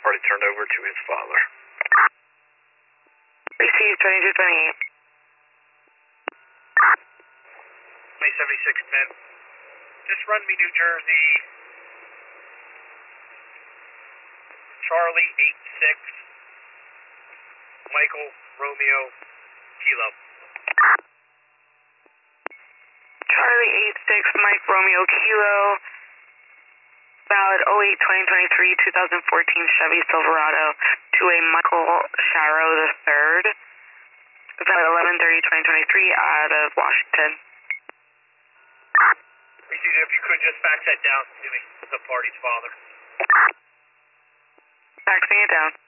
Party turned over to his father. Received 2228. May 7610. Just run me New Jersey. Charlie 86. Michael Romeo Kilo. Charlie 86, Mike Romeo Kilo. Valid 08-2023-2014 Chevy Silverado to a Michael Sharrow III. Valid 11/30/2023 out of Washington. Received. If you could just fax that down to me, the party's father. Faxing it down.